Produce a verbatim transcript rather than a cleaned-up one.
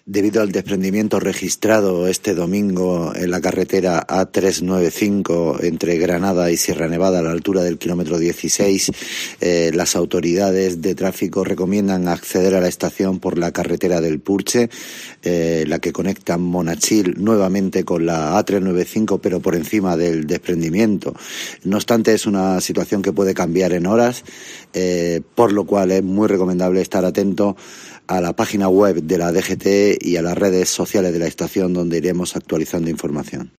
Debido al desprendimiento registrado este domingo en la carretera A trescientos noventa y cinco entre Granada y Sierra Nevada a la altura del kilómetro dieciséis, eh, las autoridades de tráfico recomiendan acceder a la estación por la carretera del Purche, eh, la que conecta Monachil nuevamente con la A trescientos noventa y cinco, pero por encima del desprendimiento. No obstante, es una situación que puede cambiar en horas, eh, por lo cual es muy recomendable estar atento a la página web de la D G T y a las redes sociales de la estación, donde iremos actualizando información.